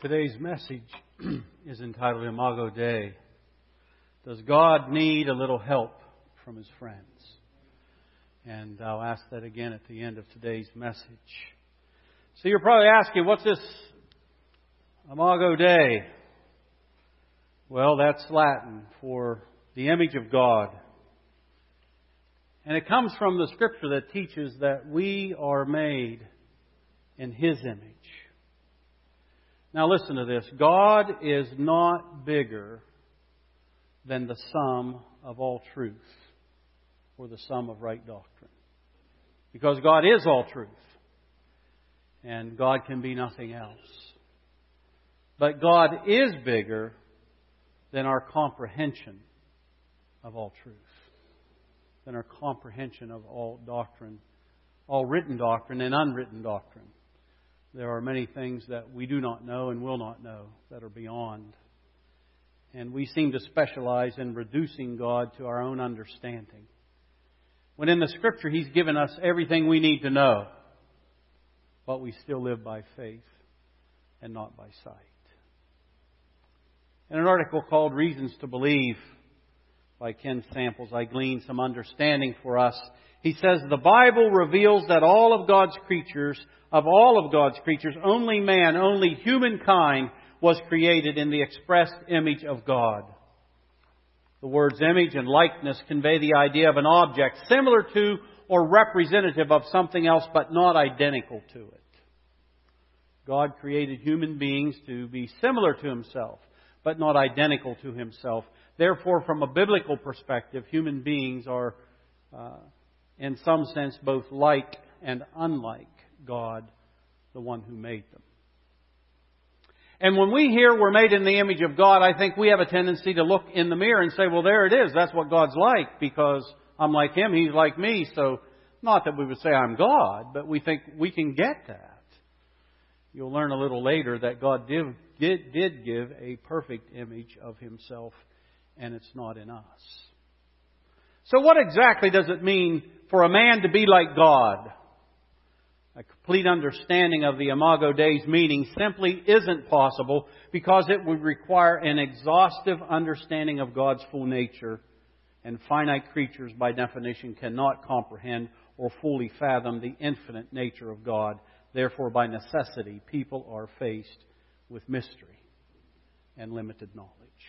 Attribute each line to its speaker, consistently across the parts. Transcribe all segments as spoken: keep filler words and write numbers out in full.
Speaker 1: Today's message is entitled Imago Dei. Does God need a little help from His friends? And I'll ask that again at the end of today's message. So you're probably asking, what's this Imago Dei? Well, that's Latin for the image of God. And it comes from the Scripture that teaches that we are made in His image. Now listen to this. God is not bigger than the sum of all truth or the sum of right doctrine. Because God is all truth. And God can be nothing else. But God is bigger than our comprehension of all truth. Than our comprehension of all doctrine. All written doctrine and unwritten doctrine. There are many things that we do not know and will not know that are beyond. And we seem to specialize in reducing God to our own understanding. When in the Scripture He's given us everything we need to know. But we still live by faith and not by sight. In an article called Reasons to Believe by Ken Samples, I gleaned some understanding for us. He says, the Bible reveals that all of God's creatures, of all of God's creatures, only man, only humankind was created in the expressed image of God. The words image and likeness convey the idea of an object similar to or representative of something else, but not identical to it. God created human beings to be similar to Himself, but not identical to Himself. Therefore, from a biblical perspective, human beings are, uh, in some sense, both like and unlike God, the one who made them. And when we hear we're made in the image of God, I think we have a tendency to look in the mirror and say, well, there it is. That's what God's like, because I'm like Him, He's like me. So, not that we would say I'm God, but we think we can get that. You'll learn a little later that God did, did, did give a perfect image of Himself, and it's not in us. So what exactly does it mean for a man to be like God? A complete understanding of the Imago Dei's meaning simply isn't possible because it would require an exhaustive understanding of God's full nature, and finite creatures by definition cannot comprehend or fully fathom the infinite nature of God. Therefore, by necessity, people are faced with mystery and limited knowledge.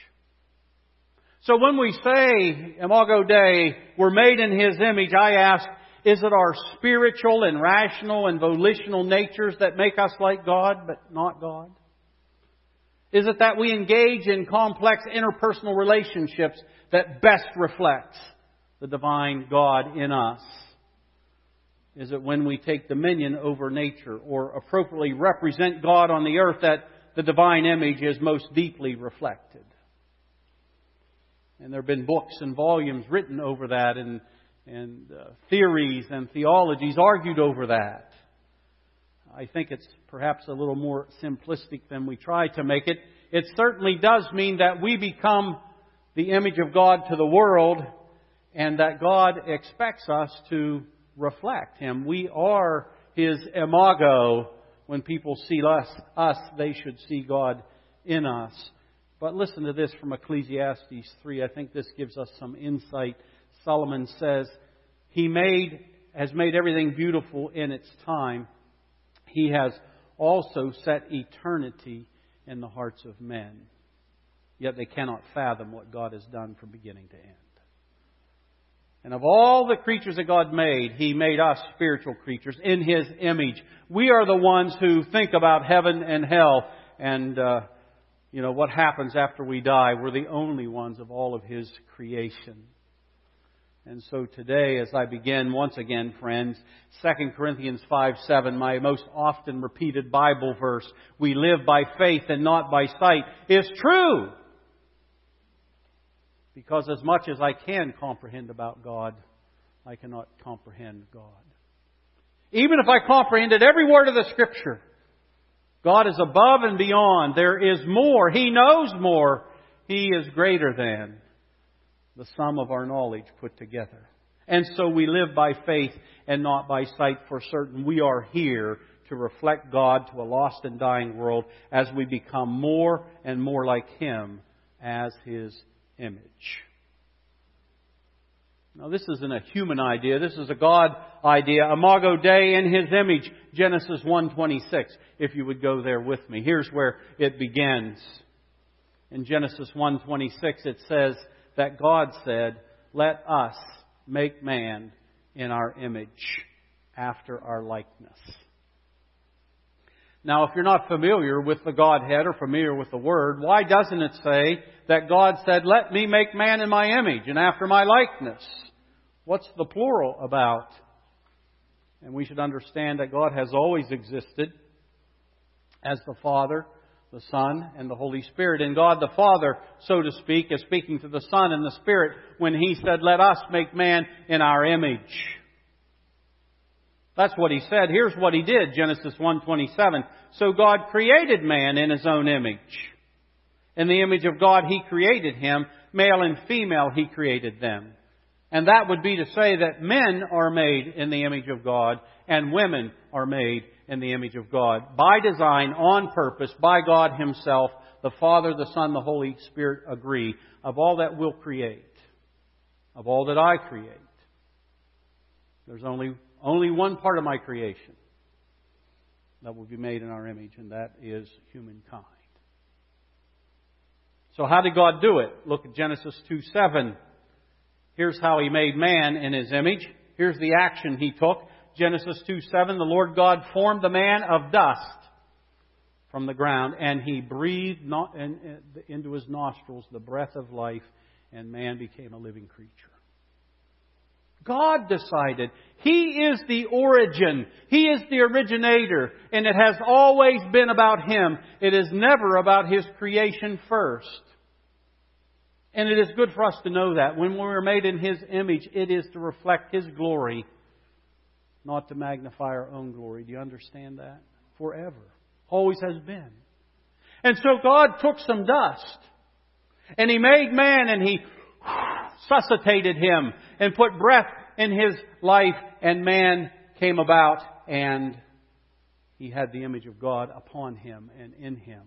Speaker 1: So when we say, Imago Dei, we're made in His image, I ask, is it our spiritual and rational and volitional natures that make us like God, but not God? Is it that we engage in complex interpersonal relationships that best reflects the divine God in us? Is it when we take dominion over nature or appropriately represent God on the earth that the divine image is most deeply reflected? And there have been books and volumes written over that, and, and uh, theories and theologies argued over that. I think it's perhaps a little more simplistic than we try to make it. It certainly does mean that we become the image of God to the world, and that God expects us to reflect Him. We are His imago. When people see us, us, they should see God in us. But listen to this from Ecclesiastes three. I think this gives us some insight. Solomon says, He made, has made everything beautiful in its time. He has also set eternity in the hearts of men. Yet they cannot fathom what God has done from beginning to end. And of all the creatures that God made, He made us spiritual creatures in His image. We are the ones who think about heaven and hell and, uh, you know, what happens after we die. We're the only ones of all of His creation. And so today, as I begin once again, friends, Second Corinthians five seven, my most often repeated Bible verse, we live by faith and not by sight, is true. Because as much as I can comprehend about God, I cannot comprehend God. Even if I comprehended every word of the Scripture, God is above and beyond. There is more. He knows more. He is greater than the sum of our knowledge put together. And so we live by faith and not by sight for certain. We are here to reflect God to a lost and dying world as we become more and more like Him as His image. Now, this isn't a human idea. This is a God idea. Imago Dei, in His image. Genesis one twenty-six. If you would go there with me. Here's where it begins. In Genesis one twenty-six it says that God said, "Let us make man in our image, after our likeness." Now, if you're not familiar with the Godhead or familiar with the Word, why doesn't it say that God said, "Let me make man in my image and after my likeness"? What's the plural about? And we should understand that God has always existed as the Father, the Son, and the Holy Spirit. And God the Father, so to speak, is speaking to the Son and the Spirit when He said, "Let us make man in our image." That's what He said. Here's what He did, Genesis one twenty-seven. "So God created man in His own image. In the image of God He created him. Male and female He created them." And that would be to say that men are made in the image of God and women are made in the image of God. By design, on purpose, by God Himself, the Father, the Son, the Holy Spirit agree. Of all that we'll create, of all that I create, there's only, only one part of my creation that will be made in our image, and that is humankind. So how did God do it? Look at Genesis two seven. Here's how He made man in His image. Here's the action He took. Genesis two seven, "The Lord God formed the man of dust from the ground, and He breathed not into his nostrils the breath of life, and man became a living creature." God decided. He is the origin. He is the originator. And it has always been about Him. It is never about His creation first. And it is good for us to know that. When we are made in His image, it is to reflect His glory, not to magnify our own glory. Do you understand that? Forever. Always has been. And so God took some dust. And He made man and He suscitated him and put breath in his life. And man came about and he had the image of God upon him and in him.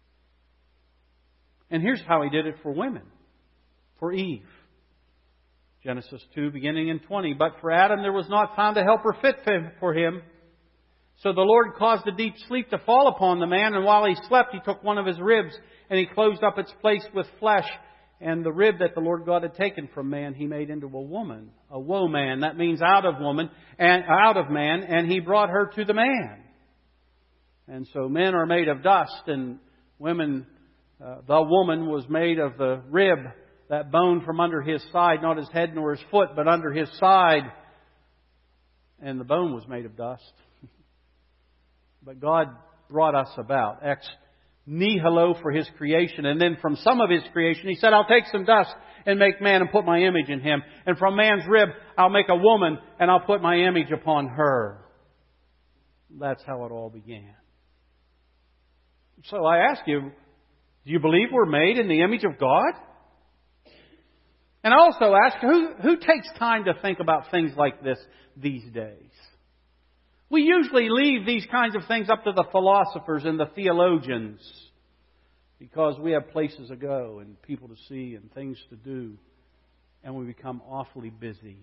Speaker 1: And here's how He did it for women. For Eve. Genesis two, beginning in twenty. "But for Adam there was not found a helper fit for him. So the Lord caused a deep sleep to fall upon the man, and while he slept He took one of his ribs, and He closed up its place with flesh. And the rib that the Lord God had taken from man He made into a woman, a woman." That means out of woman and out of man, and He brought her to the man. And so men are made of dust, and women, uh, the woman was made of the rib, that bone from under his side, not his head nor his foot, but under his side. And the bone was made of dust. But God brought us about, ex nihilo, for His creation. And then from some of His creation He said, "I'll take some dust and make man and put my image in him. And from man's rib I'll make a woman and I'll put my image upon her." That's how it all began. So I ask you, do you believe we're made in the image of God? And I also ask, who, who takes time to think about things like this these days? We usually leave these kinds of things up to the philosophers and the theologians because we have places to go and people to see and things to do, and we become awfully busy.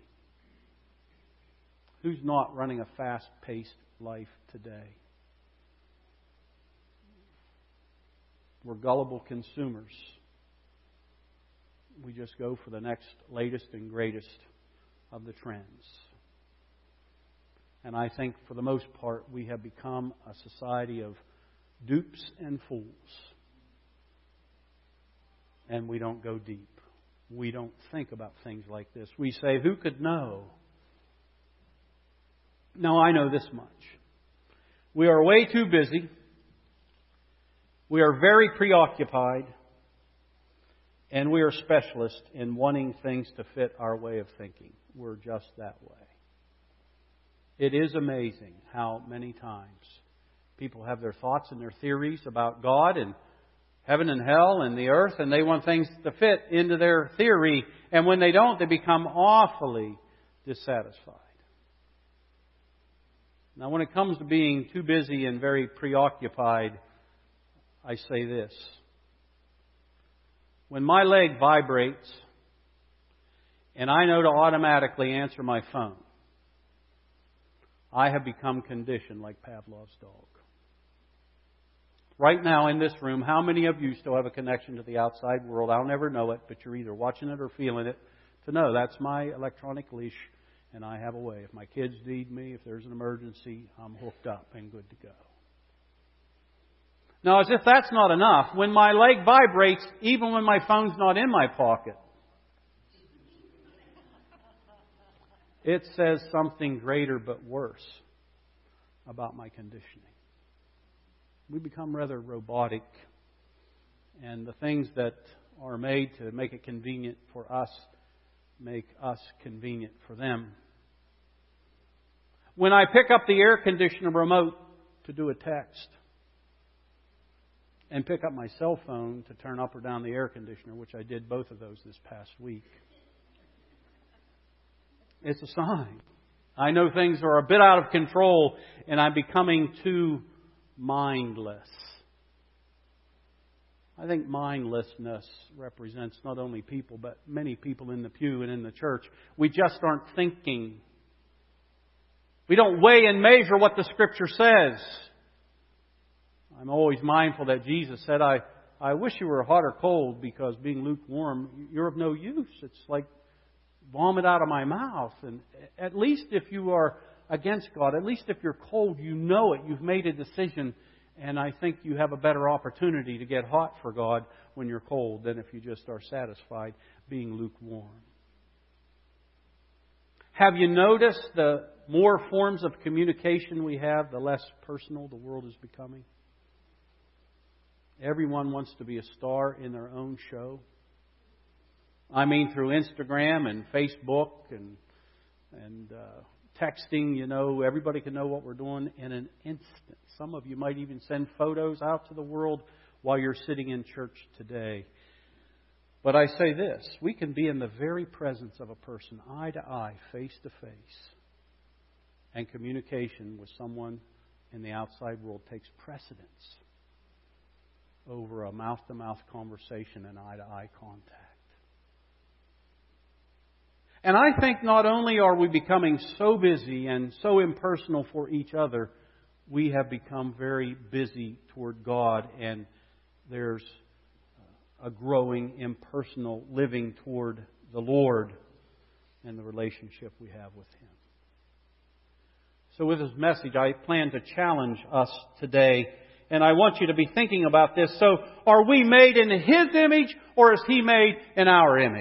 Speaker 1: Who's not running a fast-paced life today? We're gullible consumers. We just go for the next latest and greatest of the trends. And I think for the most part we have become a society of dupes and fools. And we don't go deep. We don't think about things like this. We say, who could know? No, I know this much. We are way too busy. We are very preoccupied. And we are specialists in wanting things to fit our way of thinking. We're just that way. It is amazing how many times people have their thoughts and their theories about God and heaven and hell and the earth, and they want things to fit into their theory. And when they don't, they become awfully dissatisfied. Now, when it comes to being too busy and very preoccupied, I say this. When my leg vibrates and I know to automatically answer my phone, I have become conditioned like Pavlov's dog. Right now in this room, how many of you still have a connection to the outside world? I'll never know it, but you're either watching it or feeling it to know that's my electronic leash and I have a way. If my kids need me, if there's an emergency, I'm hooked up and good to go. Now, as if that's not enough, when my leg vibrates, even when my phone's not in my pocket, it says something greater but worse about my conditioning. We become rather robotic, and the things that are made to make it convenient for us make us convenient for them. When I pick up the air conditioner remote to do a text, and pick up my cell phone to turn up or down the air conditioner, which I did both of those this past week, it's a sign. I know things are a bit out of control and I'm becoming too mindless. I think mindlessness represents not only people, but many people in the pew and in the church. We just aren't thinking. We don't weigh and measure what the Scripture says. I'm always mindful that Jesus said, I, I wish you were hot or cold, because being lukewarm, you're of no use. It's like vomit out of my mouth. And at least if you are against God, at least if you're cold, you know it. You've made a decision. And I think you have a better opportunity to get hot for God when you're cold than if you just are satisfied being lukewarm. Have you noticed the more forms of communication we have, the less personal the world is becoming? Everyone wants to be a star in their own show. I mean, through Instagram and Facebook and and uh, texting, you know, everybody can know what we're doing in an instant. Some of you might even send photos out to the world while you're sitting in church today. But I say this, we can be in the very presence of a person, eye to eye, face to face, and communication with someone in the outside world takes precedence over a mouth-to-mouth conversation and eye-to-eye contact. And I think not only are we becoming so busy and so impersonal for each other, we have become very busy toward God, and there's a growing impersonal living toward the Lord and the relationship we have with Him. So with this message, I plan to challenge us today. And I want you to be thinking about this. So, are we made in His image, or is He made in our image?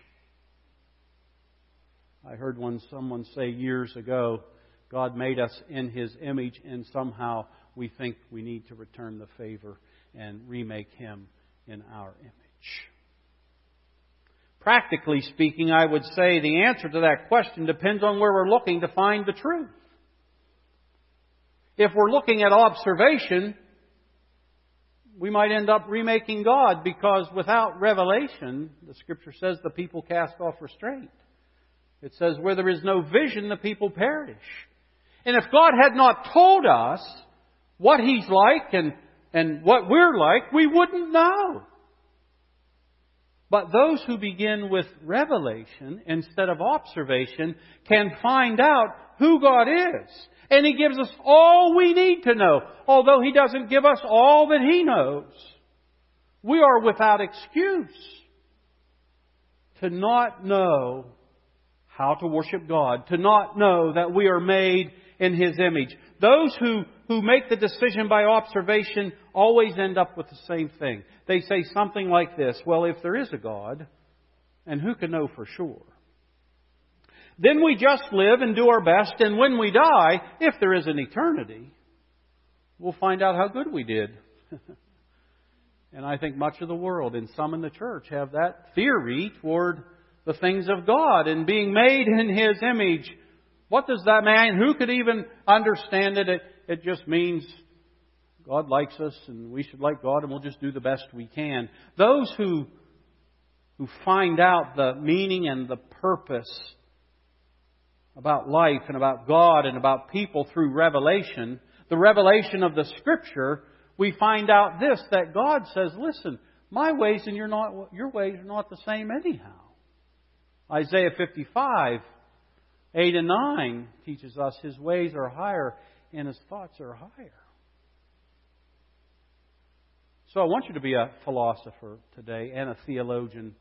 Speaker 1: I heard one someone say years ago, God made us in His image, and somehow we think we need to return the favor and remake Him in our image. Practically speaking, I would say the answer to that question depends on where we're looking to find the truth. If we're looking at observation, we might end up remaking God, because without revelation, the Scripture says the people cast off restraint. It says where there is no vision, the people perish. And if God had not told us what He's like and, and what we're like, we wouldn't know. But those who begin with revelation instead of observation can find out who God is. And He gives us all we need to know. Although He doesn't give us all that He knows, we are without excuse to not know how to worship God, to not know that we are made in His image. Those who, who make the decision by observation always end up with the same thing. They say something like this, well, if there is a God, and who can know for sure? Then we just live and do our best, and when we die, if there is an eternity, we'll find out how good we did. And I think much of the world, and some in the church, have that theory toward the things of God and being made in His image. What does that mean? Who could even understand it? It, it just means God likes us and we should like God, and we'll just do the best we can. Those who, who find out the meaning and the purpose about life and about God and about people through revelation, the revelation of the Scripture, we find out this, that God says, listen, my ways and your, not, your ways are not the same anyhow. Isaiah fifty-five, eight and nine teaches us His ways are higher and His thoughts are higher. So I want you to be a philosopher today and a theologian.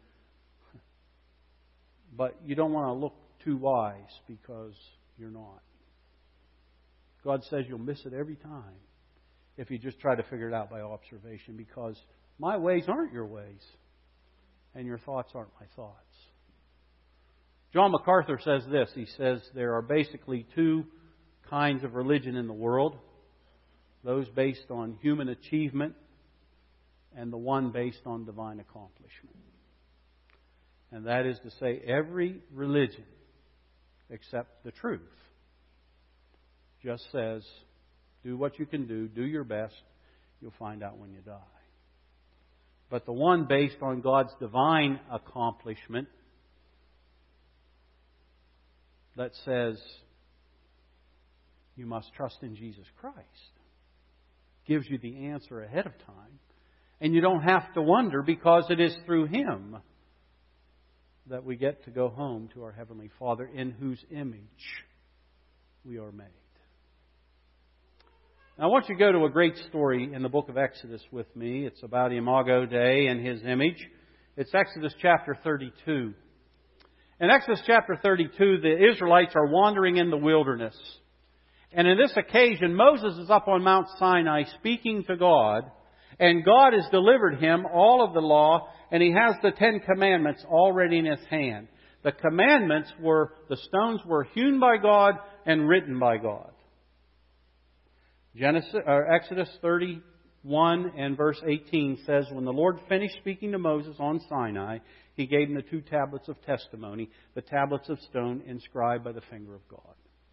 Speaker 1: But you don't want to look too wise because you're not. God says you'll miss it every time if you just try to figure it out by observation, because my ways aren't your ways and your thoughts aren't my thoughts. John MacArthur says this. He says there are basically two kinds of religion in the world. Those based on human achievement and the one based on divine accomplishment. And that is to say, every religion except the truth just says, do what you can do, do your best, you'll find out when you die. But the one based on God's divine accomplishment that says you must trust in Jesus Christ gives you the answer ahead of time. And you don't have to wonder, because it is through Him that we get to go home to our Heavenly Father, in whose image we are made. Now, I want you to go to a great story in the book of Exodus with me. It's about Imago Dei and His image. It's Exodus chapter thirty-two. In Exodus chapter thirty-two, the Israelites are wandering in the wilderness. And in this occasion, Moses is up on Mount Sinai speaking to God. And God has delivered him all of the law, and he has the Ten Commandments already in his hand. The commandments were, the stones were hewn by God and written by God. Genesis, or Exodus thirty-one and verse eighteen says, when the Lord finished speaking to Moses on Sinai, He gave him the two tablets of testimony, the tablets of stone inscribed by the finger of God.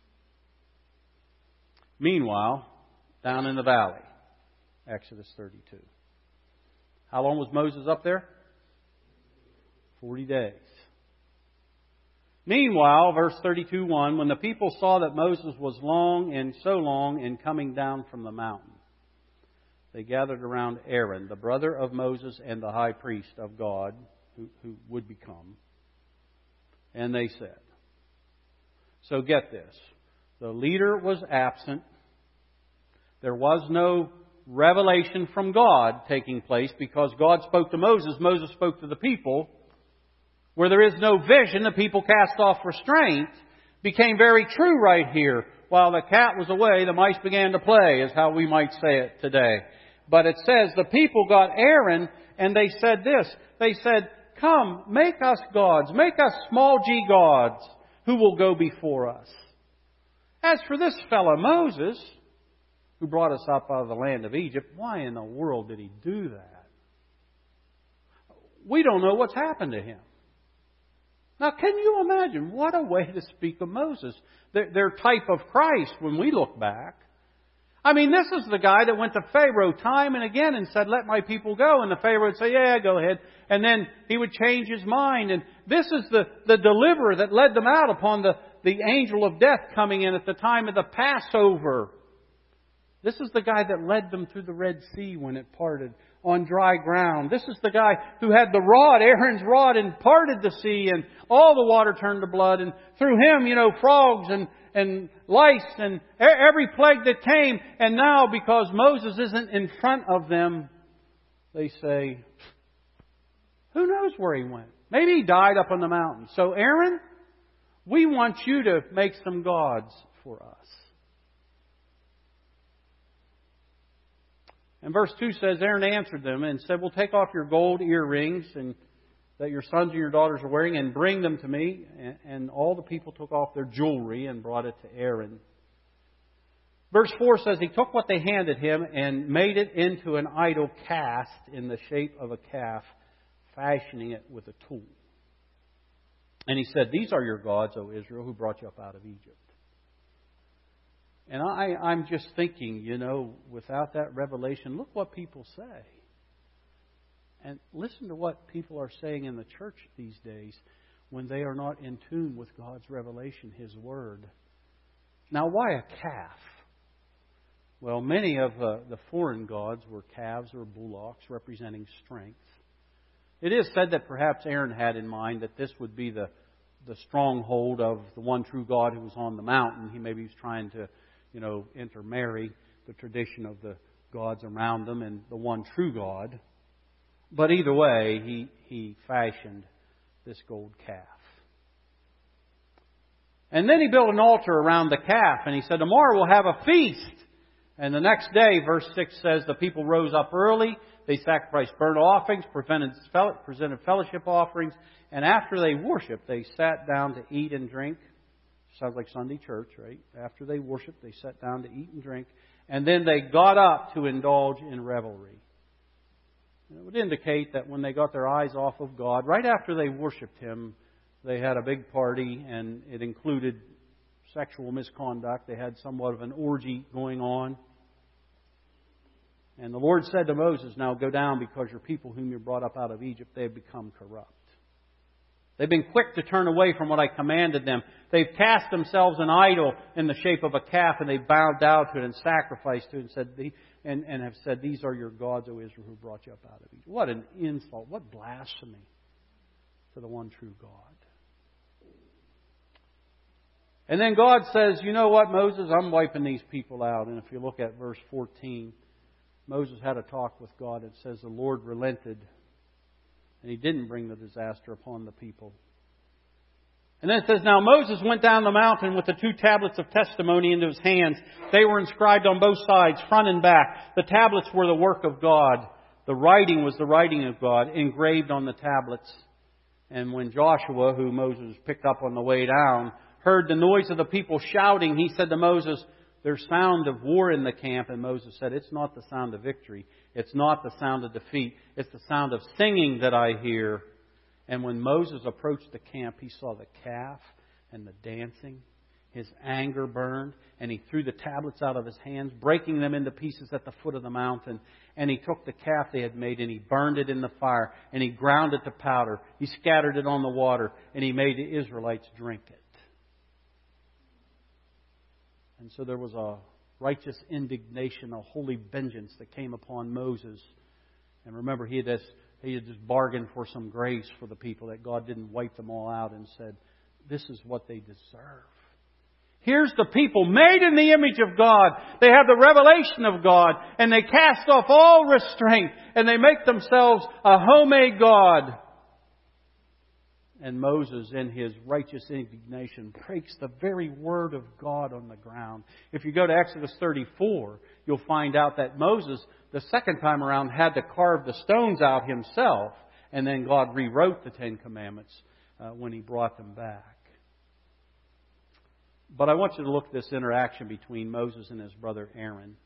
Speaker 1: Meanwhile, down in the valley, Exodus thirty-two. How long was Moses up there? Forty days. Meanwhile, verse thirty-two one, when the people saw that Moses was long and so long in coming down from the mountain, they gathered around Aaron, the brother of Moses and the high priest of God, who, who would become. And they said, so get this, the leader was absent. There was no revelation from God taking place because God spoke to Moses. Moses spoke to the people. Where there is no vision, the people cast off restraint. Became very true right here. While the cat was away, the mice began to play, is how we might say it today. But it says the people got Aaron and they said this. They said, come, make us gods. Make us small g gods who will go before us. As for this fellow Moses, who brought us up out of the land of Egypt, why in the world did he do that? We don't know what's happened to him. Now, can you imagine? What a way to speak of Moses. Their, their type of Christ when we look back. I mean, this is the guy that went to Pharaoh time and again and said, let my people go. And the Pharaoh would say, yeah, go ahead. And then he would change his mind. And this is the, the deliverer that led them out upon the, the angel of death coming in at the time of the Passover. This is the guy that led them through the Red Sea when it parted on dry ground. This is the guy who had the rod, Aaron's rod, and parted the sea, and all the water turned to blood. And through him, you know, frogs and, and lice and every plague that came. And now, because Moses isn't in front of them, they say, who knows where he went? Maybe he died up on the mountain. So Aaron, we want you to make some gods for us. And verse two says, Aaron answered them and said, well, take off your gold earrings and that your sons and your daughters are wearing and bring them to me. And, and all the people took off their jewelry and brought it to Aaron. Verse four says, he took what they handed him and made it into an idol cast in the shape of a calf, fashioning it with a tool. And he said, these are your gods, O Israel, who brought you up out of Egypt. And I, I'm just thinking, you know, without that revelation, look what people say. And listen to what people are saying in the church these days. when they are not in tune with God's revelation, His Word. Now, why a calf? Well, many of uh, the foreign gods were calves or bullocks representing strength. It is said that perhaps Aaron had in mind that this would be the, the stronghold of the one true God who was on the mountain. He maybe was trying to, you know, intermarry the tradition of the gods around them and the one true God. But either way, he, he fashioned this gold calf. And then he built an altar around the calf, and he said, tomorrow we'll have a feast. And the next day, verse six says, the people rose up early. They sacrificed burnt offerings, presented fellowship offerings, and after they worshiped, they sat down to eat and drink. Sounds like Sunday church, right? After they worshiped, they sat down to eat and drink, and then they got up to indulge in revelry. It would indicate that when they got their eyes off of God, right after they worshipped Him, they had a big party, and it included sexual misconduct. They had somewhat of an orgy going on. And the Lord said to Moses, now go down, because your people whom you brought up out of Egypt, they have become corrupt. They've been quick to turn away from what I commanded them. They've cast themselves an idol in the shape of a calf, and they've bowed down to it and sacrificed to it and said, and, and have said, these are your gods, O Israel, who brought you up out of Egypt. What an insult. What blasphemy to the one true God. And then God says, you know what, Moses, I'm wiping these people out. And if you look at verse fourteen, Moses had a talk with God. It says the Lord relented, and He didn't bring the disaster upon the people. And then it says, now Moses went down the mountain with the two tablets of testimony into his hands. They were inscribed on both sides, front and back. The tablets were the work of God. The writing was the writing of God, engraved on the tablets. And when Joshua, who Moses picked up on the way down, heard the noise of the people shouting, he said to Moses, there's sound of war in the camp. And Moses said, it's not the sound of victory. It's not the sound of defeat. It's the sound of singing that I hear. And when Moses approached the camp, he saw the calf and the dancing. His anger burned, and he threw the tablets out of his hands, breaking them into pieces at the foot of the mountain. And he took the calf they had made, and he burned it in the fire, and he ground it to powder. He scattered it on the water, and he made the Israelites drink it. And so there was a righteous indignation, a holy vengeance that came upon Moses. And remember, he had just, he had just bargained for some grace for the people, that God didn't wipe them all out, and said, this is what they deserve. Here's the people made in the image of God. They have the revelation of God, and they cast off all restraint, and they make themselves a homemade God. And Moses, in his righteous indignation, breaks the very word of God on the ground. If you go to Exodus thirty-four, you'll find out that Moses, the second time around, had to carve the stones out himself. And then God rewrote the Ten Commandments uh, when He brought them back. But I want you to look at this interaction between Moses and his brother Aaron.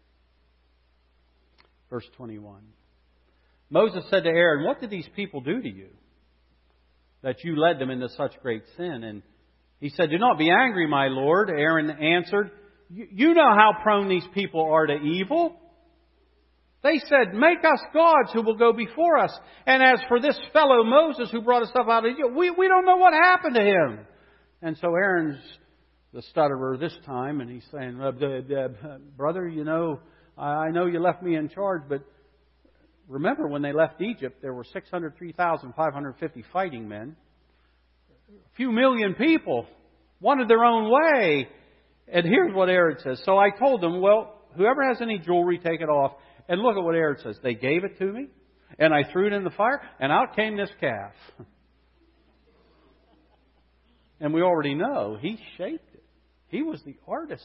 Speaker 1: Verse twenty-one. Moses said to Aaron, what did these people do to you, that you led them into such great sin? And he said, do not be angry, my Lord. Aaron answered, you know how prone these people are to evil. They said, make us gods who will go before us. And as for this fellow Moses who brought us up out of Egypt, we, we don't know what happened to him. And so Aaron's the stutterer this time, and he's saying, brother, you know, I know you left me in charge, but remember when they left Egypt, there were six hundred three thousand five hundred fifty fighting men. A few million people wanted their own way. And here's what Aaron says. So I told them, well, whoever has any jewelry, take it off. And look at what Aaron says. They gave it to me, and I threw it in the fire, and out came this calf. And we already know he shaped it. He was the artisan.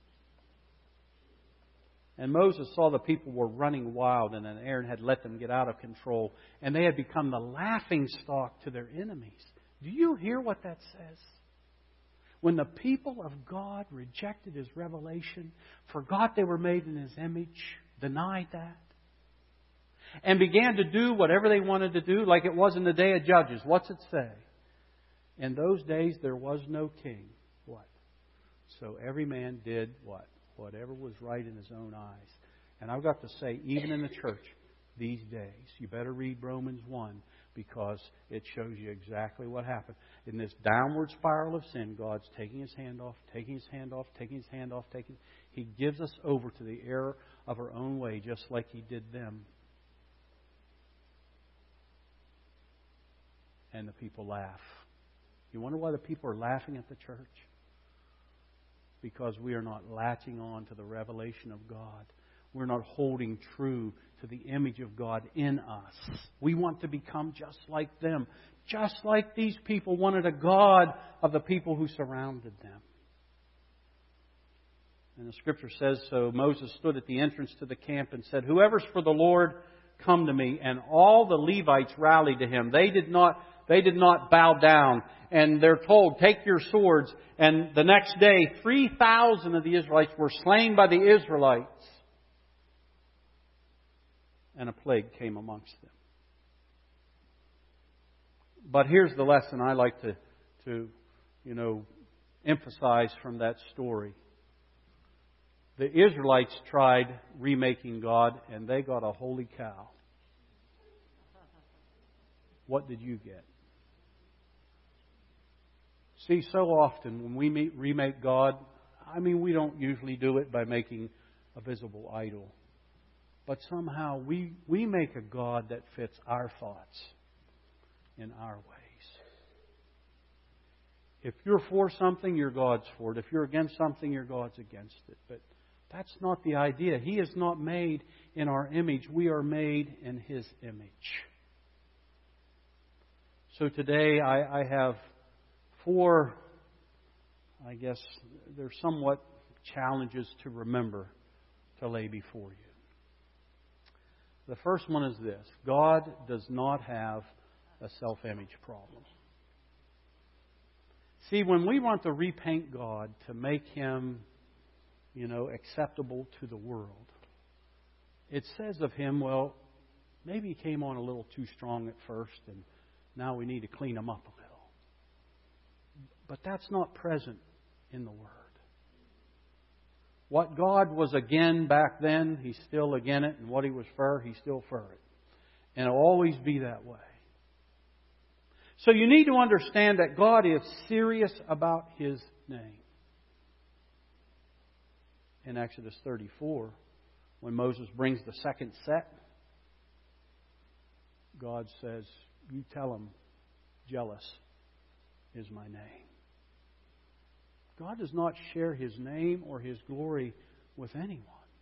Speaker 1: And Moses saw the people were running wild, and then Aaron had let them get out of control, and they had become the laughing stock to their enemies. Do you hear what that says? When the people of God rejected His revelation, forgot they were made in His image, denied that, and began to do whatever they wanted to do, like it was in the day of Judges. What's it say? In those days there was no king. What? So every man did what? Whatever was right in his own eyes. And I've got to say, even in the church, these days. You better read Romans one, because it shows you exactly what happened. In this downward spiral of sin, God's taking His hand off, taking His hand off, taking His hand off, taking... He gives us over to the error of our own way, just like He did them. And the people laugh. You wonder why the people are laughing at the church? Because we are not latching on to the revelation of God. We're not holding true to the image of God in us. We want to become just like them. Just like these people wanted a God of the people who surrounded them. And the Scripture says, so Moses stood at the entrance to the camp and said, "Whoever's for the Lord, come to me." And all the Levites rallied to him. They did not, they did not bow down. And they're told, "Take your swords." And the next day, three thousand of the Israelites were slain by the Israelites. And a plague came amongst them. But here's the lesson I like to, to, you know, emphasize from that story. The Israelites tried remaking God, and they got a holy cow. What did you get? See, so often when we meet, remake God, I mean, we don't usually do it by making a visible idol. But somehow we, we make a God that fits our thoughts in our ways. If you're for something, your God's for it. If you're against something, your God's against it. But that's not the idea. He is not made in our image. We are made in His image. So today I, I have four, I guess, they're somewhat challenges to remember to lay before you. The first one is this: God does not have a self-image problem. See, when we want to repaint God to make Him, you know, acceptable to the world, it says of Him, well, maybe He came on a little too strong at first, and now we need to clean Him up a little. But that's not present in the Word. What God was again back then, He's still again it. And what He was for, He's still for it. And it'll always be that way. So you need to understand that God is serious about His name. In Exodus thirty-four, when Moses brings the second set, God says, "You tell him, jealous is my name." God does not share His name or His glory with anyone.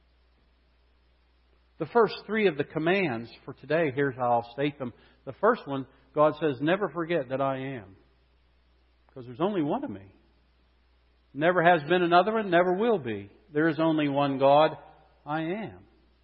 Speaker 1: The first three of the commands for today, here's how I'll state them. The first one, God says, "Never forget that I am." Because there's only one of me. Never has been another and never will be. There is only one God. I am.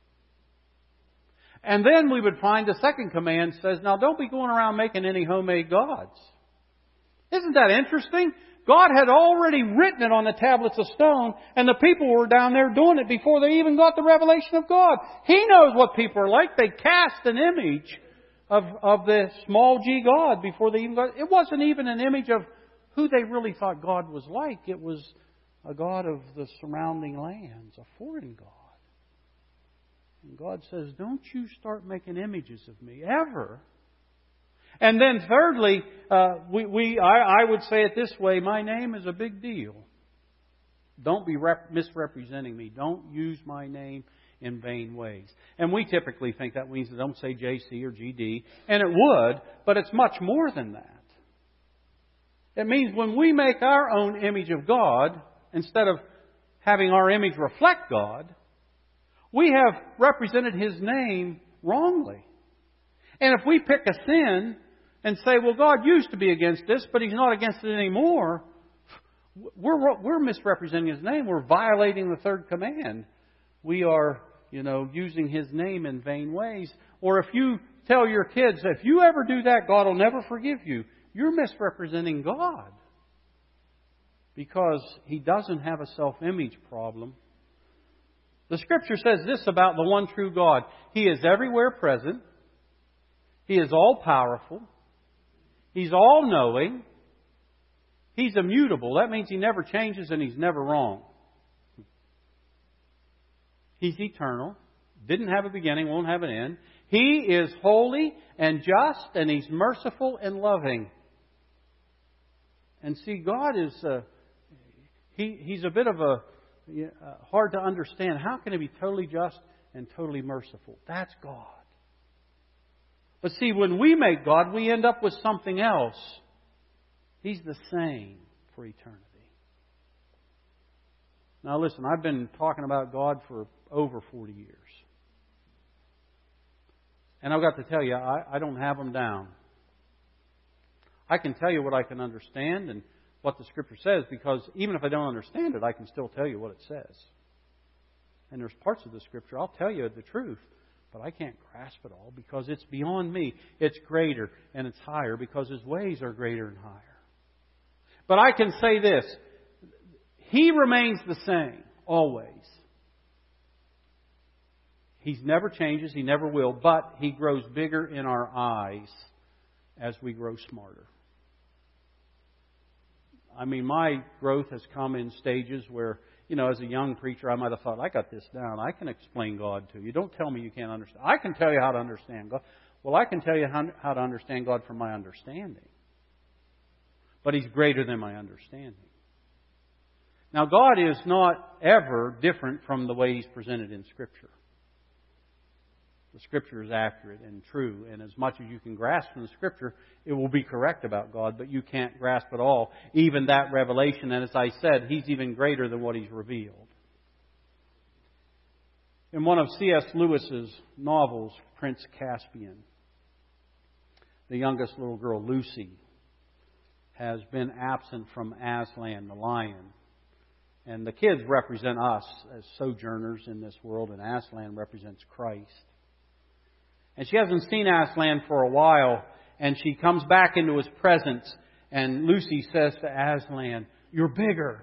Speaker 1: And then we would find the second command says, now don't be going around making any homemade gods. Isn't that interesting? God had already written it on the tablets of stone, and the people were down there doing it before they even got the revelation of God. He knows what people are like. They cast an image of, of the small g God before they even got... It wasn't even an image of who they really thought God was like. It was a God of the surrounding lands, a foreign God. And God says, don't you start making images of me, ever. And then thirdly, uh, we, we I, I would say it this way, my name is a big deal. Don't be rep- misrepresenting me. Don't use my name in vain ways. And we typically think that means that don't say J C or G D. And it would, but it's much more than that. It means when we make our own image of God, instead of having our image reflect God, we have represented His name wrongly. And if we pick a sin and say, well, God used to be against this, but He's not against it anymore, we're, we're misrepresenting His name. We're violating the third command. We are, you know, using His name in vain ways. Or if you tell your kids, if you ever do that, God will never forgive you, you're misrepresenting God. Because He doesn't have a self-image problem. The Scripture says this about the one true God. He is everywhere present. He is all-powerful. He's all-knowing. He's immutable. That means He never changes and He's never wrong. He's eternal. Didn't have a beginning, won't have an end. He is holy and just, and He's merciful and loving. And see, God is, uh, he, He's a bit of a, uh, hard to understand. How can He be totally just and totally merciful? That's God. But see, when we make God, we end up with something else. He's the same for eternity. Now listen, I've been talking about God for over forty years. And I've got to tell you, I, I don't have them down. I can tell you what I can understand and what the Scripture says, because even if I don't understand it, I can still tell you what it says. And there's parts of the Scripture, I'll tell you the truth, but I can't grasp it all because it's beyond me. It's greater and it's higher because His ways are greater and higher. But I can say this, He remains the same, always. He never changes, He never will, but He grows bigger in our eyes as we grow smarter. I mean, my growth has come in stages where, you know, as a young preacher, I might have thought, I got this down. I can explain God to you. Don't tell me you can't understand. I can tell you how to understand God. Well, I can tell you how, how to understand God from my understanding. But He's greater than my understanding. Now, God is not ever different from the way He's presented in Scripture. The Scripture is accurate and true, and as much as you can grasp from the Scripture, it will be correct about God, but you can't grasp it all, even that revelation. And as I said, He's even greater than what He's revealed. In one of C S Lewis's novels, Prince Caspian, the youngest little girl, Lucy, has been absent from Aslan, the lion. And the kids represent us as sojourners in this world, and Aslan represents Christ. And she hasn't seen Aslan for a while, and she comes back into his presence, and Lucy says to Aslan, "You're bigger."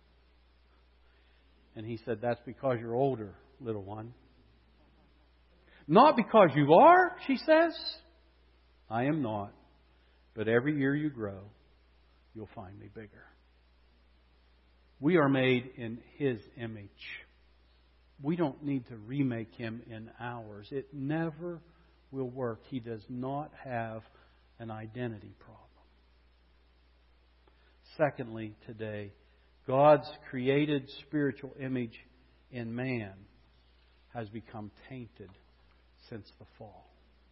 Speaker 1: And he said, "That's because you're older, little one." "Not because you are," she says. "I am not. But every year you grow, you'll find me bigger." We are made in His image. We don't need to remake Him in ours. It never will work. He does not have an identity problem. Secondly, today, God's created spiritual image in man has become tainted since the fall.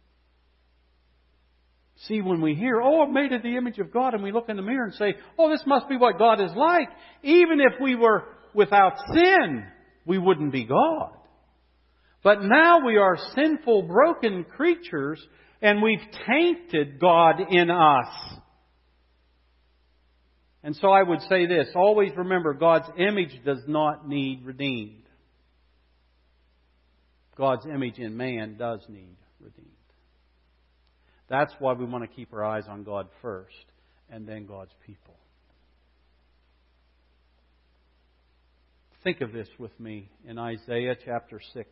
Speaker 1: See, when we hear, "Oh, I'm made in the image of God," and we look in the mirror and say, "Oh, this must be what God is like," even if we were without sin, we wouldn't be God. But now we are sinful, broken creatures, and we've tainted God in us. And so I would say this, always remember, God's image does not need redeemed. God's image in man does need redeemed. That's why we want to keep our eyes on God first, and then God's people. Think of this with me in Isaiah chapter six.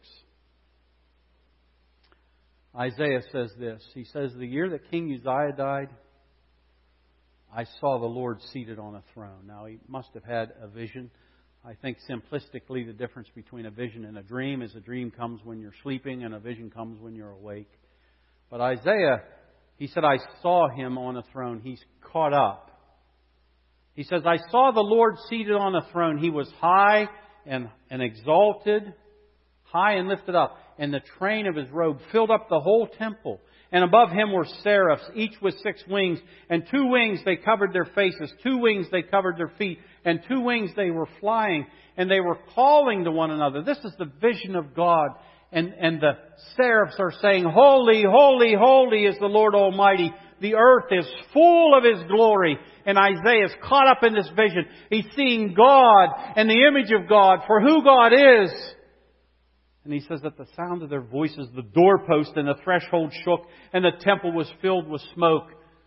Speaker 1: Isaiah says this. He says, "The year that King Uzziah died, I saw the Lord seated on a throne." Now, he must have had a vision. I think simplistically the difference between a vision and a dream is a dream comes when you're sleeping and a vision comes when you're awake. But Isaiah, he said, "I saw Him on a throne." He's caught up. He says, "I saw the Lord seated on a throne. He was high and, and exalted, high and lifted up, and the train of His robe filled up the whole temple. And above Him were seraphs, each with six wings. And two wings they covered their faces, two wings they covered their feet, and two wings they were flying. And they were calling to one another." This is the vision of God. And, and the seraphs are saying, "Holy, holy, holy is the Lord Almighty. The earth is full of His glory." And Isaiah is caught up in this vision. He's seeing God and the image of God for who God is. And he says, at the sound of their voices, the doorpost and the threshold shook, and the temple was filled with smoke.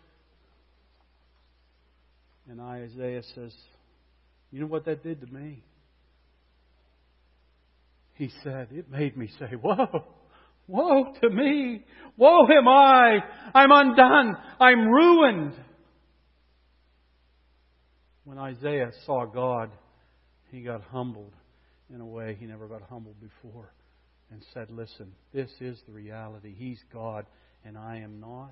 Speaker 1: And Isaiah says, "You know what that did to me?" He said, "It made me say, woe, woe to me. Woe am I. I'm undone. I'm ruined." When Isaiah saw God, he got humbled in a way he never got humbled before. and said, listen, this is the reality. He's God and I am not.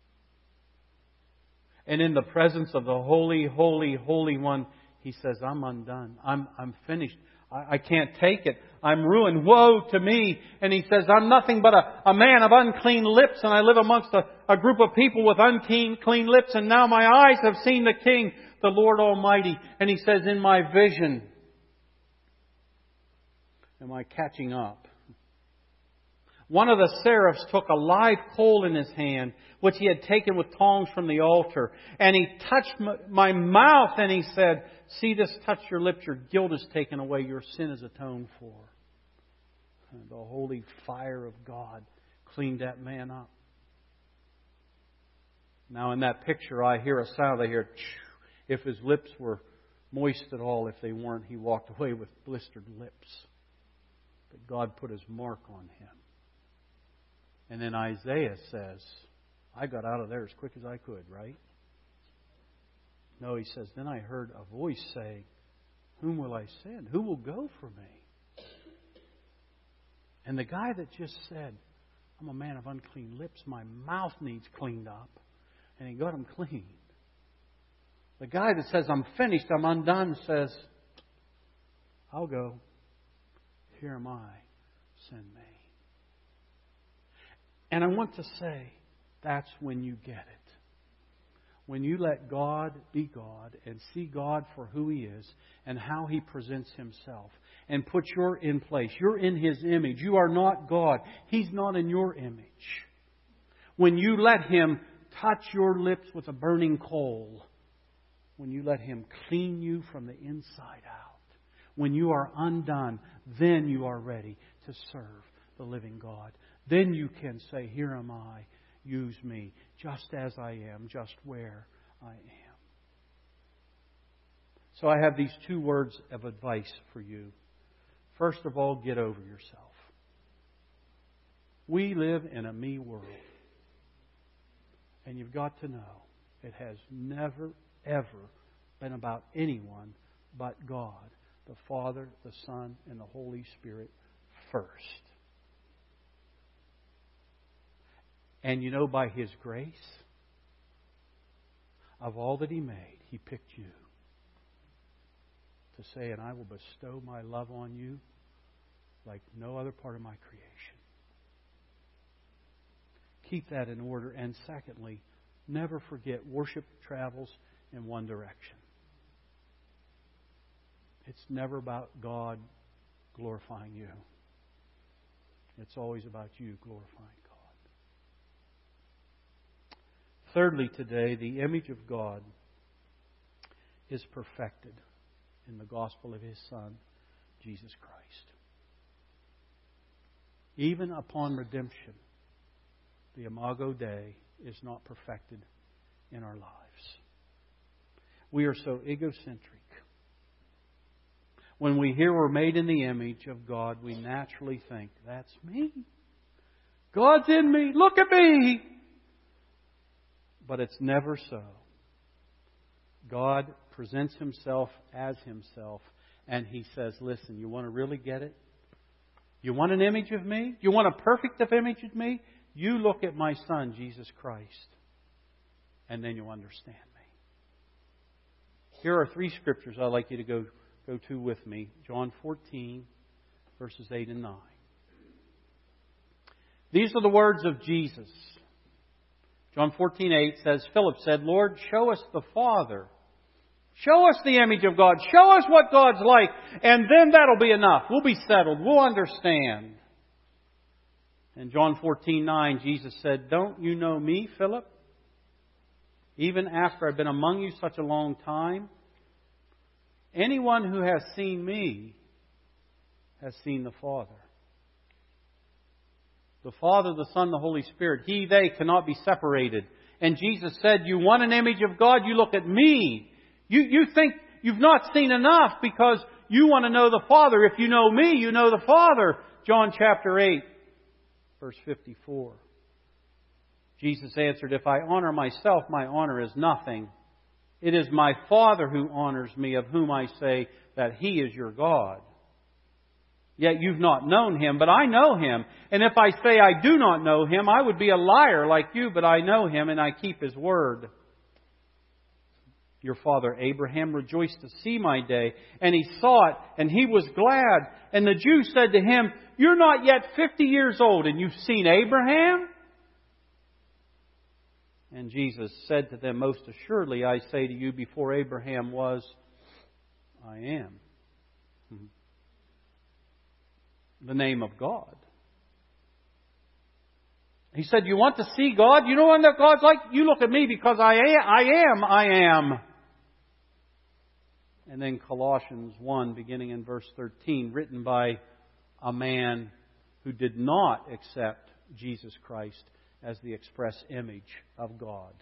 Speaker 1: And in the presence of the Holy, Holy, Holy One, He says, I'm undone. I'm, I'm finished. I, I can't take it. I'm ruined. Woe to me. And He says, I'm nothing but a, a man of unclean lips, and I live amongst a, a group of people with unclean clean lips, and now my eyes have seen the King, the Lord Almighty. And He says, in my vision, am I catching up? One of the seraphs took a live coal in his hand, which he had taken with tongs from the altar. And he touched my mouth and he said, see this, touch your lips, your guilt is taken away, your sin is atoned for. And the holy fire of God cleaned that man up. Now in that picture I hear a sound, I hear, if his lips were moist at all. If they weren't, he walked away with blistered lips. But God put His mark on him. And then Isaiah says, I got out of there as quick as I could, right? No, he says, then I heard a voice saying, whom will I send? Who will go for me? And the guy that just said, I'm a man of unclean lips, my mouth needs cleaned up. And he got him cleaned. The guy that says, I'm finished, I'm undone, says, I'll go. Here am I, send me. And I want to say, that's when you get it. When you let God be God and see God for who He is and how He presents Himself and put your in place. You're in His image. You are not God. He's not in your image. When you let Him touch your lips with a burning coal, when you let Him clean you from the inside out, when you are undone, then you are ready to serve the living God. Then you can say, here am I, use me, just as I am, just where I am. So I have these two words of advice for you. First of all, get over yourself. We live in a me world. And you've got to know, it has never, ever been about anyone but God, the Father, the Son, and the Holy Spirit first. And you know, by His grace, of all that He made, He picked you to say, and I will bestow my love on you like no other part of my creation. Keep that in order. And secondly, never forget, worship travels in one direction. It's never about God glorifying you. It's always about you glorifying God. Thirdly, today, the image of God is perfected in the gospel of His Son, Jesus Christ. Even upon redemption, the Imago Dei is not perfected in our lives. We are so egocentric. When we hear we're made in the image of God, we naturally think, that's me. God's in me. Look at me. But it's never so. God presents Himself as Himself, and He says, listen, you want to really get it? You want an image of me? You want a perfect image of me? You look at my Son, Jesus Christ, and then you'll understand me. Here are three scriptures I'd like you to go, go to with me. John fourteen, verses eight and nine. These are the words of Jesus. John fourteen eight says, Philip said, Lord, show us the Father. Show us the image of God. Show us what God's like. And then that'll be enough. We'll be settled. We'll understand. In John fourteen nine, Jesus said, don't you know me, Philip? Even after I've been among you such a long time? Anyone who has seen me has seen the Father. The Father, the Son, the Holy Spirit. He, they cannot be separated. And Jesus said, you want an image of God? You look at me. You, you think you've not seen enough because you want to know the Father. If you know me, you know the Father. John chapter eight, verse fifty-four. Jesus answered, if I honor myself, my honor is nothing. It is my Father who honors me, of whom I say that He is your God. Yet you've not known Him, but I know Him. And if I say I do not know Him, I would be a liar like you, but I know Him and I keep His word. Your father Abraham rejoiced to see my day, and he saw it, and he was glad. And the Jews said to him, You're not yet fifty years old, and you've seen Abraham? And Jesus said to them, Most assuredly, I say to you, before Abraham was, I am. The name of God. He said, You want to see God? You know what God's like? You look at me because I am, I am, I am. And then Colossians one, beginning in verse thirteen, written by a man who did not accept Jesus Christ as the express image of God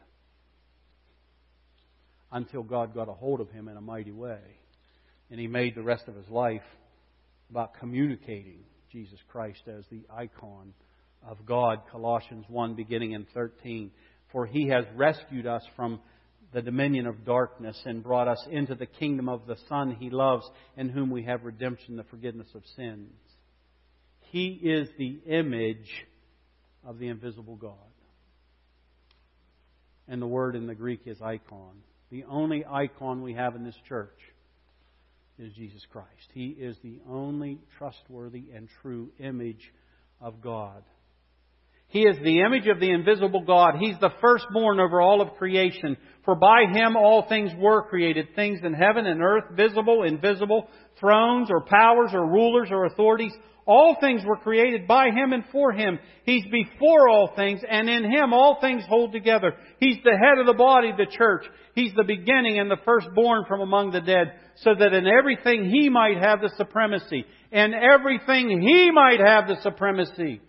Speaker 1: until God got a hold of him in a mighty way. And he made the rest of his life about communicating Jesus Christ as the icon of God. Colossians one, beginning in thirteen. For He has rescued us from the dominion of darkness and brought us into the kingdom of the Son He loves, in whom we have redemption, the forgiveness of sins. He is the image of the invisible God. And the word in the Greek is icon. The only icon we have in this church is Jesus Christ. He is the only trustworthy and true image of God. He is the image of the invisible God. He's the firstborn over all of creation. For by Him all things were created, things in heaven and earth, visible, invisible, thrones or powers or rulers or authorities. All things were created by Him and for Him. He's before all things, and in Him all things hold together. He's the head of the body, the church. He's the beginning and the firstborn from among the dead, so that in everything He might have the supremacy. In everything He might have the supremacy.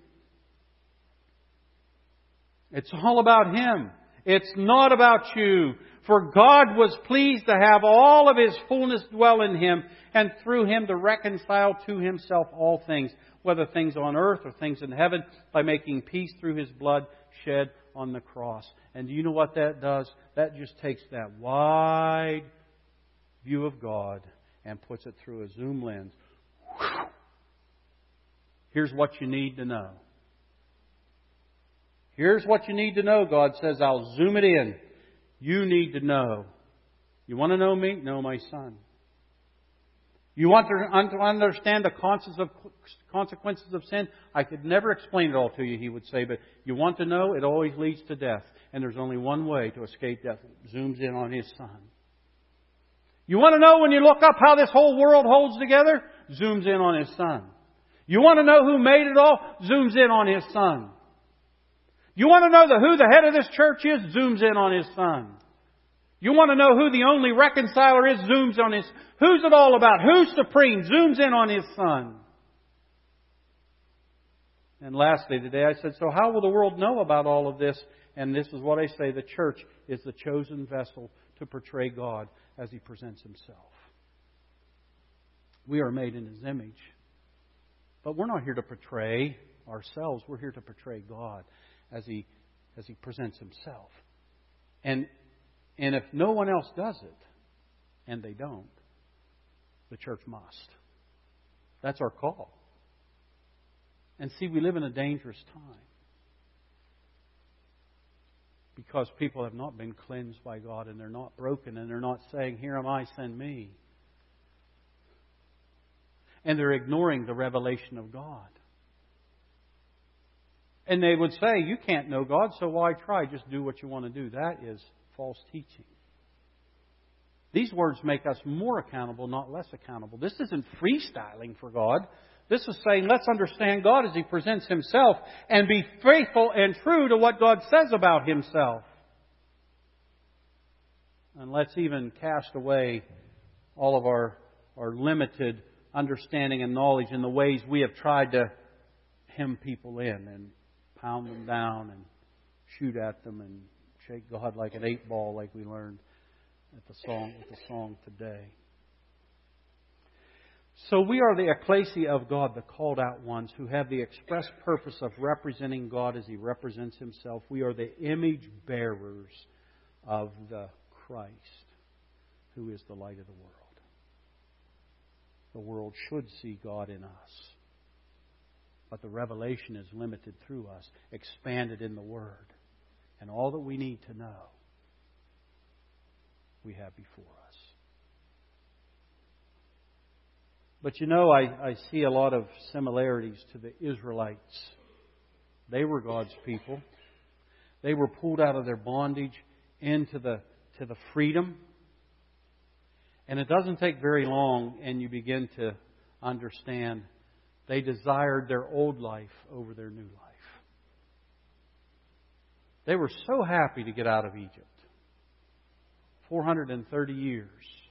Speaker 1: It's all about Him. It's not about you. For God was pleased to have all of His fullness dwell in Him, and through Him to reconcile to Himself all things, whether things on earth or things in heaven, by making peace through His blood shed on the cross. And do you know what that does? That just takes that wide view of God and puts it through a zoom lens. Here's what you need to know. Here's what you need to know. God says, I'll zoom it in. You need to know. You want to know me? Know my Son. You want to understand the consequences of sin? I could never explain it all to you, He would say, but you want to know? It always leads to death. And there's only one way to escape death. It zooms in on His Son. You want to know when you look up how this whole world holds together? Zooms in on His Son. You want to know who made it all? Zooms in on His Son. You want to know the, who the head of this church is? Zooms in on His Son. You want to know who the only reconciler is? Zooms on His... Who's it all about? Who's supreme? Zooms in on His Son. And lastly today I said, so how will the world know about all of this? And this is what I say, the church is the chosen vessel to portray God as He presents Himself. We are made in His image. But we're not here to portray ourselves. We're here to portray God as He as He presents Himself. And and if no one else does it, and they don't, the church must. That's our call. And see, we live in a dangerous time. Because people have not been cleansed by God, and they're not broken, and they're not saying, Here am I, send me. And they're ignoring the revelation of God. And they would say, you can't know God, so why try? Just do what you want to do. That is false teaching. These words make us more accountable, not less accountable. This isn't freestyling for God. This is saying, let's understand God as He presents Himself and be faithful and true to what God says about Himself. And let's even cast away all of our, our limited understanding and knowledge in the ways we have tried to hem people in and pound them down and shoot at them and shake God like an eight ball, like we learned at the song, at the song today. So we are the ecclesia of God, the called out ones, who have the express purpose of representing God as He represents Himself. We are the image bearers of the Christ, who is the light of the world. The world should see God in us. But the revelation is limited through us, expanded in the Word. And all that we need to know, we have before us. But you know, I, I see a lot of similarities to the Israelites. They were God's people. They were pulled out of their bondage into the to the freedom. And it doesn't take very long, and you begin to understand they desired their old life over their new life. They were so happy to get out of Egypt. four hundred thirty years.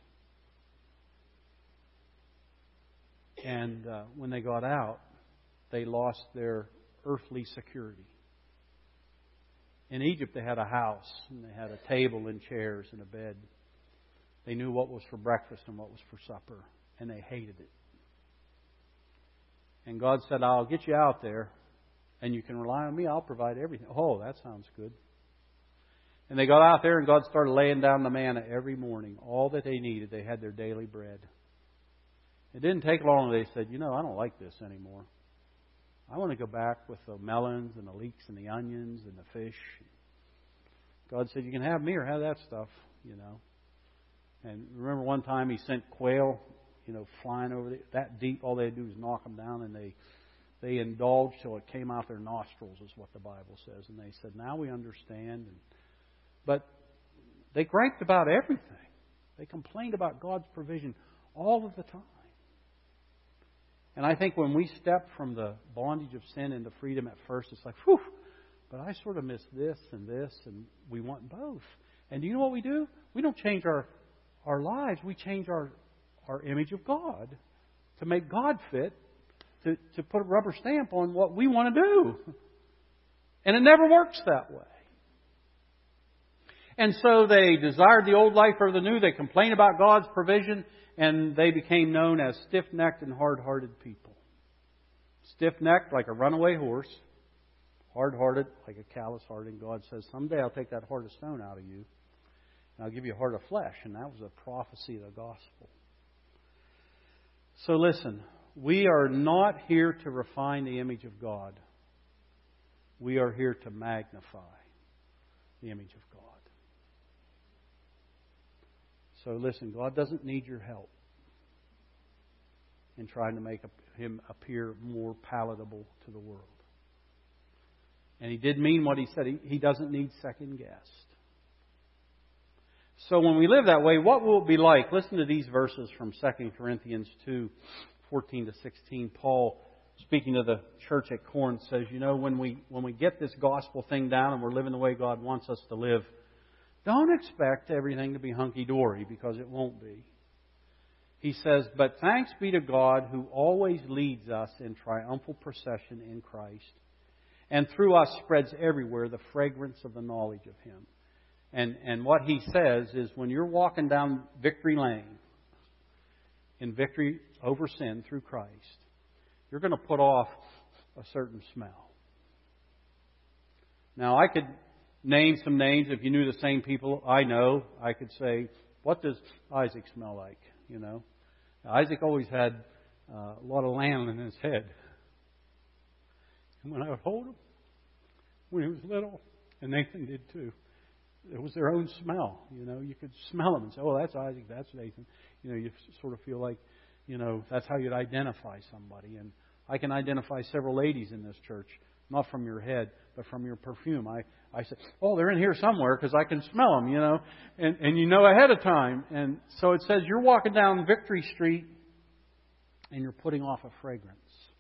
Speaker 1: And uh, when they got out, they lost their earthly security. In Egypt, they had a house, and they had a table and chairs and a bed. They knew what was for breakfast and what was for supper, and they hated it. And God said, I'll get you out there, and you can rely on me. I'll provide everything. Oh, that sounds good. And they got out there, and God started laying down the manna every morning. All that they needed, they had their daily bread. It didn't take long. They said, you know, I don't like this anymore. I want to go back with the melons and the leeks and the onions and the fish. God said, you can have me or have that stuff, you know. And remember one time He sent quail, you know, flying over the, that deep. All they had to do was knock them down, and they they indulged till it came out their nostrils, is what the Bible says. And they said, now we understand. And, but they griped about everything. They complained about God's provision all of the time. And I think when we step from the bondage of sin into freedom at first, it's like, whew, but I sort of miss this and this, and we want both. And do you know what we do? We don't change our, our lives. We change our, our image of God to make God fit, to, to put a rubber stamp on what we want to do. And it never works that way. And so they desired the old life over the new. They complained about God's provision. And they became known as stiff-necked and hard-hearted people. Stiff-necked like a runaway horse. Hard-hearted like a callous heart. And God says, someday I'll take that heart of stone out of you. And I'll give you a heart of flesh. And that was a prophecy of the gospel. So listen, we are not here to refine the image of God. We are here to magnify the image of God. So listen, God doesn't need your help in trying to make Him appear more palatable to the world. And He did mean what He said. He, he doesn't need second guessed. So when we live that way, what will it be like? Listen to these verses from Second Corinthians two, fourteen to sixteen. Paul, speaking to the church at Corinth, says, you know, when we when we get this gospel thing down and we're living the way God wants us to live, don't expect everything to be hunky-dory, because it won't be. He says, but thanks be to God who always leads us in triumphal procession in Christ, and through us spreads everywhere the fragrance of the knowledge of Him. And, and what he says is, when you're walking down victory lane, in victory over sin through Christ, you're going to put off a certain smell. Now, I could name some names. If you knew the same people I know, I could say, what does Isaac smell like? You know, Isaac always had uh, a lot of lamb in his head. And when I would hold him, when he was little, and Nathan did too, it was their own smell. You know, you could smell them and say, oh, that's Isaac, that's Nathan. You know, you sort of feel like, you know, that's how you'd identify somebody. And I can identify several ladies in this church, not from your head, but from your perfume. I, I said, oh, they're in here somewhere because I can smell them, you know. And, and you know ahead of time. And so it says you're walking down Victory Street and you're putting off a fragrance.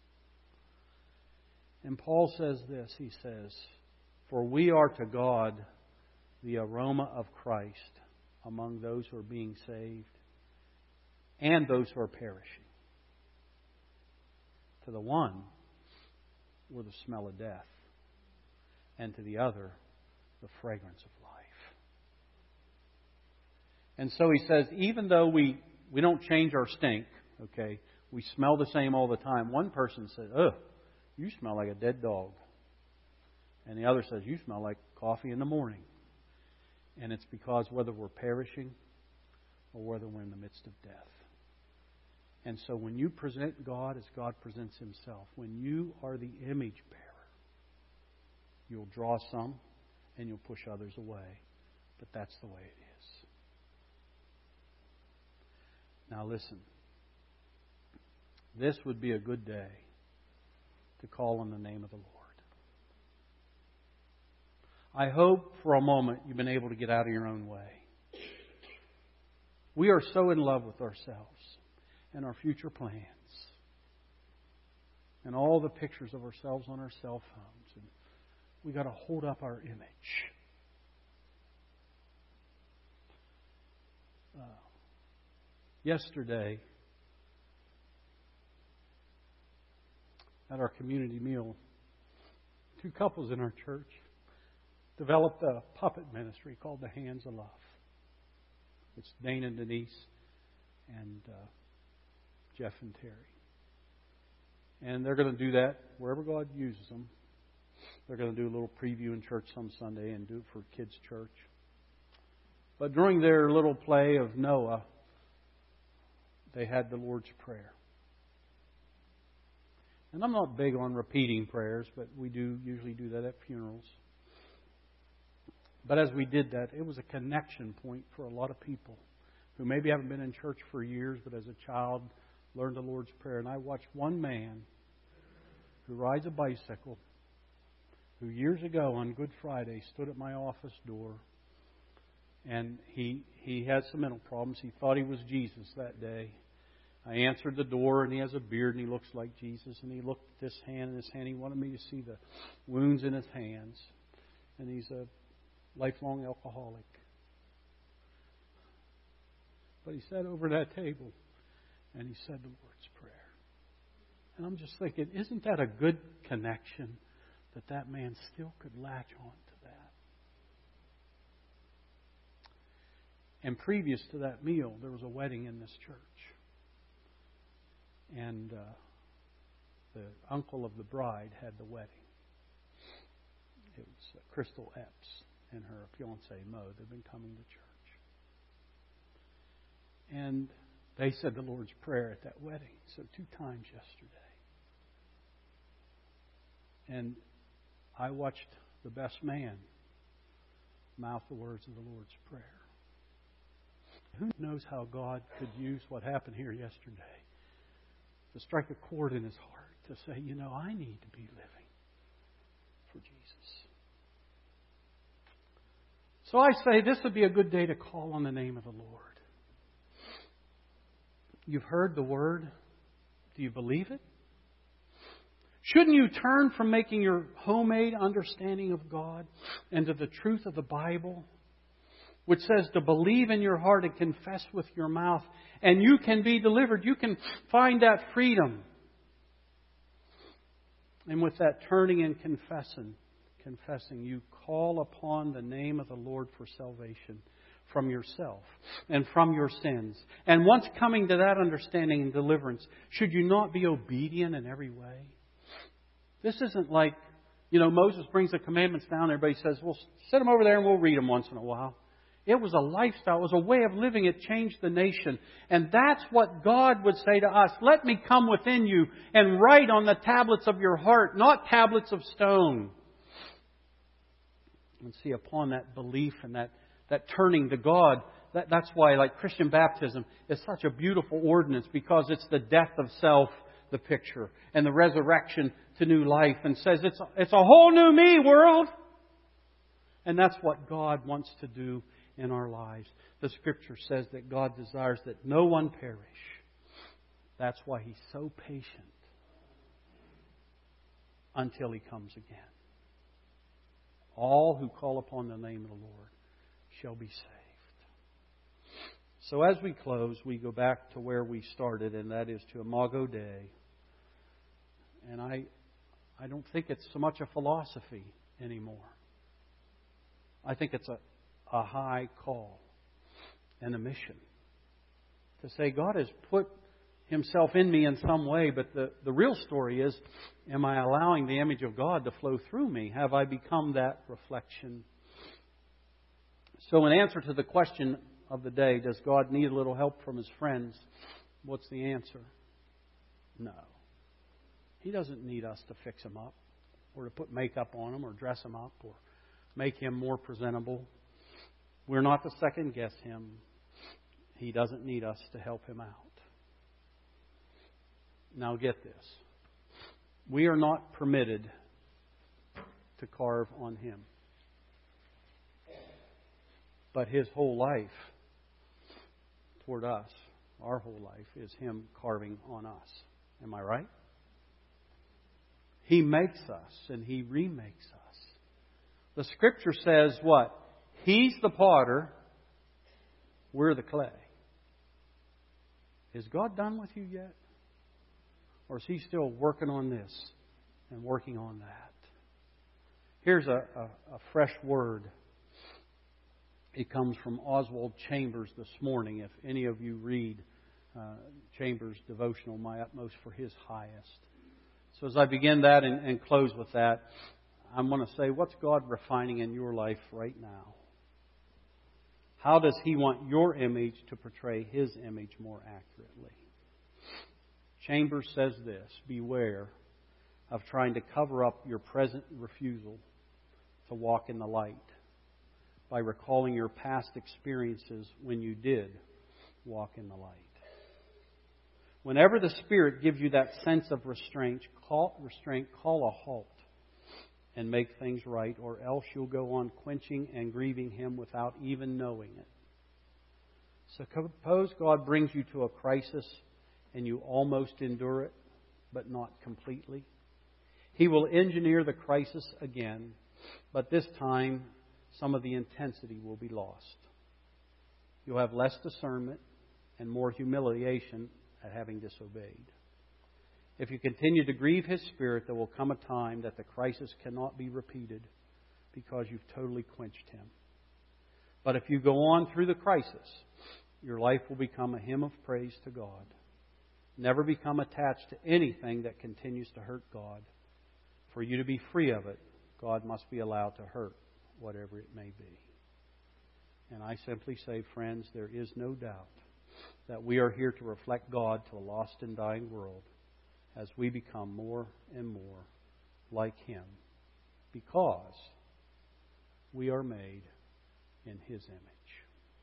Speaker 1: And Paul says this, he says, for we are to God the aroma of Christ among those who are being saved and those who are perishing. To the one, we're the smell of death. And to the other, the fragrance of life. And so he says, even though we, we don't change our stink, okay, we smell the same all the time. One person says, ugh, you smell like a dead dog. And the other says, you smell like coffee in the morning. And it's because whether we're perishing or whether we're in the midst of death, And so when you present God as God presents Himself, when you are the image bearer, you'll draw some and you'll push others away. But that's the way it is. Now listen. This would be a good day to call on the name of the Lord. I hope for a moment you've been able to get out of your own way. We are so in love with ourselves and our future plans and all the pictures of ourselves on our cell phones. And we've got to hold up our image. Uh, yesterday, at our community meal, two couples in our church developed a puppet ministry called the Hands of Love. It's Dane and Denise and uh, Jeff and Terry. And they're going to do that wherever God uses them. They're going to do a little preview in church some Sunday and do it for kids' church. But during their little play of Noah, they had the Lord's Prayer. And I'm not big on repeating prayers, but we do usually do that at funerals. But as we did that, it was a connection point for a lot of people who maybe haven't been in church for years, but as a child learned the Lord's Prayer. And I watched one man who rides a bicycle, who years ago on Good Friday stood at my office door, and he he had some mental problems. He thought he was Jesus that day. I answered the door, and he has a beard, and he looks like Jesus. And he looked at this hand in his hand. He wanted me to see the wounds in his hands. And he's a lifelong alcoholic. But he sat over that table, and he said the Lord's Prayer. And I'm just thinking, isn't that a good connection that that man still could latch on to that? And previous to that meal, there was a wedding in this church. And uh, the uncle of the bride had the wedding. It was uh, Crystal Epps and her fiancé, Mo. They've been coming to church. And they said the Lord's Prayer at that wedding. So two times yesterday. And I watched the best man mouth the words of the Lord's Prayer. Who knows how God could use what happened here yesterday to strike a chord in his heart, to say, you know, I need to be living for Jesus. So I say this would be a good day to call on the name of the Lord. You've heard the word. Do you believe it? Shouldn't you turn from making your homemade understanding of God and to the truth of the Bible, which says to believe in your heart and confess with your mouth, and you can be delivered. You can find that freedom. And with that turning and confessing, confessing, you call upon the name of the Lord for salvation from yourself and from your sins. And once coming to that understanding and deliverance, should you not be obedient in every way? This isn't like, you know, Moses brings the commandments down. Everybody says, well, sit them over there and we'll read them once in a while. It was a lifestyle. It was a way of living. It changed the nation. And that's what God would say to us. Let me come within you and write on the tablets of your heart, not tablets of stone. And see, upon that belief and that, that turning to God, that, that's why, like, Christian baptism is such a beautiful ordinance, because it's the death of self, the picture, and the resurrection to new life, and says it's, it's a whole new me, world. And that's what God wants to do in our lives. The Scripture says that God desires that no one perish. That's why He's so patient until He comes again. All who call upon the name of the Lord shall be saved. So as we close, we go back to where we started, and that is to Imago Dei. And I, I don't think it's so much a philosophy anymore. I think it's a, a high call and a mission to say God has put Himself in me in some way, but the, the real story is, am I allowing the image of God to flow through me? Have I become that reflection? So in answer to the question of the day, does God need a little help from His friends? What's the answer? No. He doesn't need us to fix him up or to put makeup on him or dress him up or make him more presentable. We're not to second guess him. He doesn't need us to help him out. Now get this. We are not permitted to carve on him. But his whole life toward us, our whole life, is him carving on us. Am I right? He makes us and he remakes us. The Scripture says what? He's the potter, we're the clay. Is God done with you yet? Or is He still working on this and working on that? Here's a, a, a fresh word. It comes from Oswald Chambers this morning. If any of you read uh, Chambers' devotional, My Utmost for His Highest. So as I begin that and, and close with that, I'm going to say, what's God refining in your life right now? How does He want your image to portray His image more accurately? Chambers says this: beware of trying to cover up your present refusal to walk in the light by recalling your past experiences when you did walk in the light. Whenever the Spirit gives you that sense of restraint, call, restraint, call a halt and make things right, or else you'll go on quenching and grieving Him without even knowing it. So suppose God brings you to a crisis and you almost endure it, but not completely. He will engineer the crisis again, but this time some of the intensity will be lost. You'll have less discernment and more humiliation at having disobeyed. If you continue to grieve His Spirit, there will come a time that the crisis cannot be repeated because you've totally quenched Him. But if you go on through the crisis, your life will become a hymn of praise to God. Never become attached to anything that continues to hurt God. For you to be free of it, God must be allowed to hurt whatever it may be. And I simply say, friends, there is no doubt that we are here to reflect God to a lost and dying world as we become more and more like Him, because we are made in His image.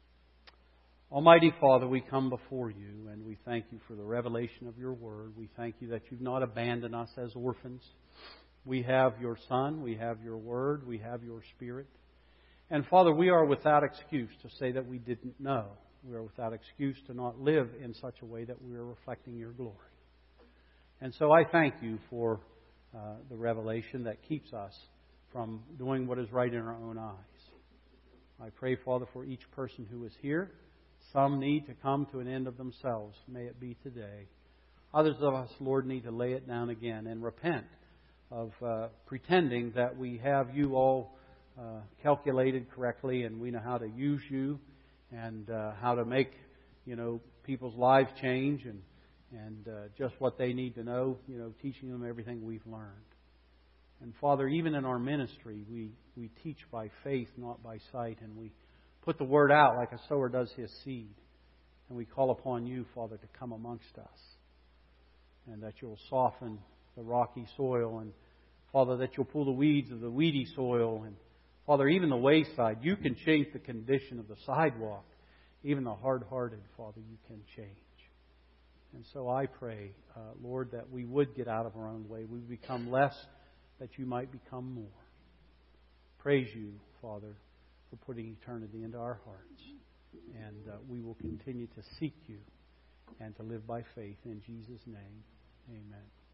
Speaker 1: Almighty Father, we come before You and we thank You for the revelation of Your Word. We thank You that You've not abandoned us as orphans. We have Your Son, we have Your Word, we have Your Spirit. And Father, we are without excuse to say that we didn't know. We are without excuse to not live in such a way that we are reflecting Your glory. And so I thank You for uh, the revelation that keeps us from doing what is right in our own eyes. I pray, Father, for each person who is here. Some need to come to an end of themselves. May it be today. Others of us, Lord, need to lay it down again and repent of uh, pretending that we have You all uh, calculated correctly and we know how to use You and uh, how to make, you know, people's lives change and and uh, just what they need to know, you know, teaching them everything we've learned. And Father, even in our ministry, we, we teach by faith, not by sight, and we put the word out like a sower does his seed. And we call upon You, Father, to come amongst us, and that You'll soften the rocky soil, and Father, that You'll pull the weeds of the weedy soil, and Father, even the wayside. You can change the condition of the sidewalk. Even the hard-hearted, Father, You can change. And so I pray, uh, Lord, that we would get out of our own way. We would become less, that You might become more. Praise You, Father, for putting eternity into our hearts. And uh, we will continue to seek You and to live by faith. In Jesus' name, amen.